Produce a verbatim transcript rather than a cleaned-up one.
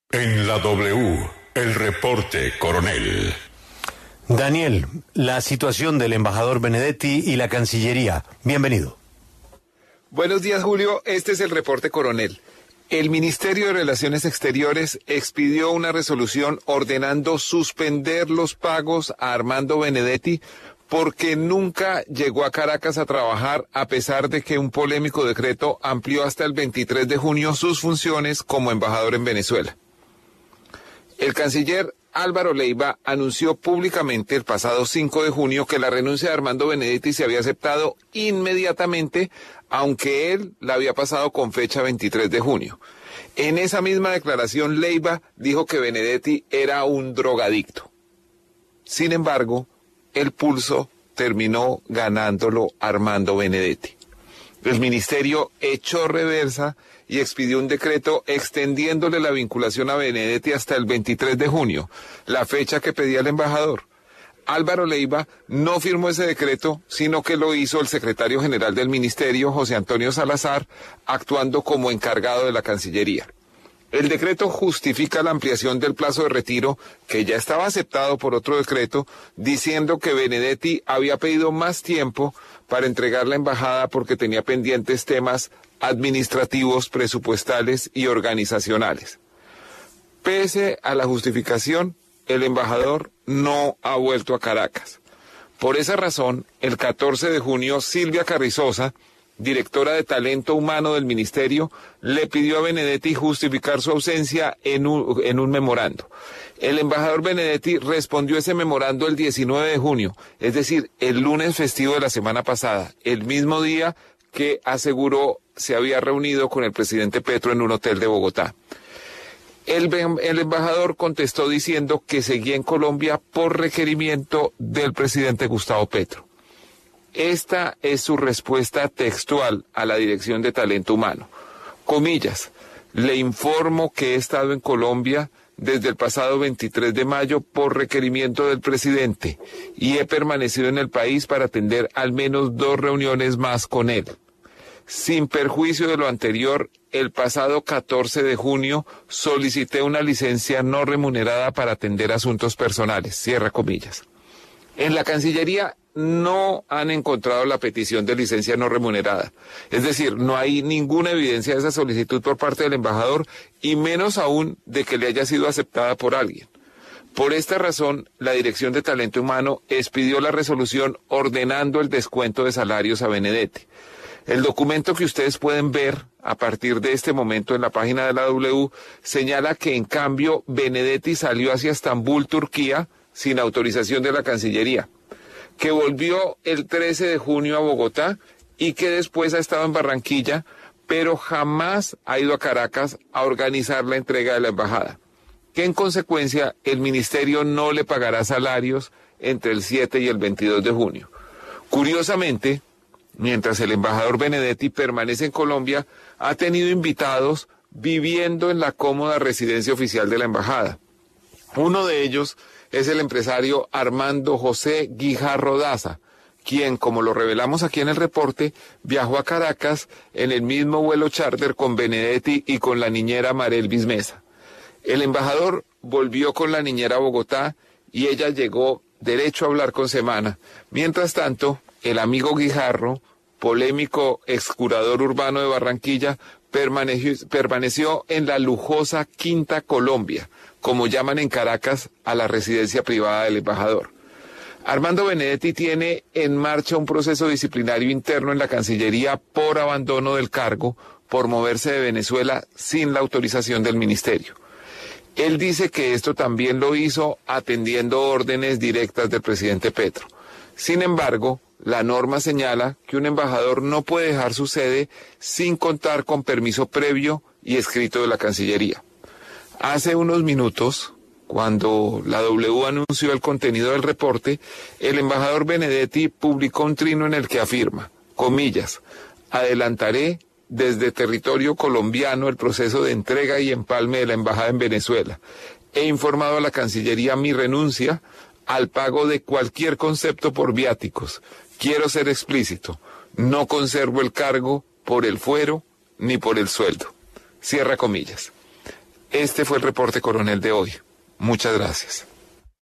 En la W, el reporte Coronel. Daniel, la situación del embajador Benedetti y la Cancillería. Bienvenido. Buenos días, Julio. Este es el reporte Coronel. El Ministerio de Relaciones Exteriores expidió una resolución ordenando suspender los pagos a Armando Benedetti porque nunca llegó a Caracas a trabajar, a pesar de que un polémico decreto amplió hasta el veintitrés de junio sus funciones como embajador en Venezuela. El canciller Álvaro Leiva anunció públicamente el pasado cinco de junio que la renuncia de Armando Benedetti se había aceptado inmediatamente, aunque él la había pasado con fecha veintitrés de junio. En esa misma declaración, Leiva dijo que Benedetti era un drogadicto. Sin embargo, el pulso terminó ganándolo Armando Benedetti. El ministerio echó reversa y expidió un decreto extendiéndole la vinculación a Benedetti hasta el veintitrés de junio, la fecha que pedía el embajador. Álvaro Leiva no firmó ese decreto, sino que lo hizo el secretario general del ministerio, José Antonio Salazar, actuando como encargado de la Cancillería. El decreto justifica la ampliación del plazo de retiro, que ya estaba aceptado por otro decreto, diciendo que Benedetti había pedido más tiempo para entregar la embajada porque tenía pendientes temas administrativos, presupuestales y organizacionales. Pese a la justificación, el embajador no ha vuelto a Caracas. Por esa razón, el catorce de junio, Silvia Carrizosa, directora de Talento Humano del Ministerio, le pidió a Benedetti justificar su ausencia en un, en un memorando. El embajador Benedetti respondió ese memorando el diecinueve de junio, es decir, el lunes festivo de la semana pasada, el mismo día que aseguró se había reunido con el presidente Petro en un hotel de Bogotá. El, el embajador contestó diciendo que seguía en Colombia por requerimiento del presidente Gustavo Petro. Esta es su respuesta textual a la Dirección de Talento Humano. Comillas, le informo que he estado en Colombia desde el pasado veintitrés de mayo por requerimiento del presidente y he permanecido en el país para atender al menos dos reuniones más con él. Sin perjuicio de lo anterior, el pasado catorce de junio solicité una licencia no remunerada para atender asuntos personales. Cierra comillas. En la Cancillería no han encontrado la petición de licencia no remunerada. Es decir, no hay ninguna evidencia de esa solicitud por parte del embajador y menos aún de que le haya sido aceptada por alguien. Por esta razón, la Dirección de Talento Humano expidió la resolución ordenando el descuento de salarios a Benedetti. El documento que ustedes pueden ver a partir de este momento en la página de la W señala que en cambio Benedetti salió hacia Estambul, Turquía, sin autorización de la Cancillería, que volvió el trece de junio a Bogotá y que después ha estado en Barranquilla, pero jamás ha ido a Caracas a organizar la entrega de la embajada, que en consecuencia el ministerio no le pagará salarios entre el siete y el veintidós de junio. Curiosamente, mientras el embajador Benedetti permanece en Colombia, ha tenido invitados viviendo en la cómoda residencia oficial de la embajada. Uno de ellos es el empresario Armando José Guijarro Daza, quien, como lo revelamos aquí en el reporte, viajó a Caracas en el mismo vuelo charter con Benedetti y con la niñera Marelvis Mesa. El embajador volvió con la niñera a Bogotá y ella llegó derecho a hablar con Semana. Mientras tanto, el amigo Guijarro, polémico excurador urbano de Barranquilla, permaneció, permaneció en la lujosa Quinta Colombia, como llaman en Caracas a la residencia privada del embajador. Armando Benedetti tiene en marcha un proceso disciplinario interno en la Cancillería por abandono del cargo, por moverse de Venezuela sin la autorización del ministerio. Él dice que esto también lo hizo atendiendo órdenes directas del presidente Petro. Sin embargo, la norma señala que un embajador no puede dejar su sede sin contar con permiso previo y escrito de la Cancillería. Hace unos minutos, cuando la W anunció el contenido del reporte, el embajador Benedetti publicó un trino en el que afirma, comillas, adelantaré desde territorio colombiano el proceso de entrega y empalme de la embajada en Venezuela. He informado a la Cancillería mi renuncia al pago de cualquier concepto por viáticos. Quiero ser explícito, no conservo el cargo por el fuero ni por el sueldo. Cierra comillas. Este fue el reporte coronel de hoy. Muchas gracias.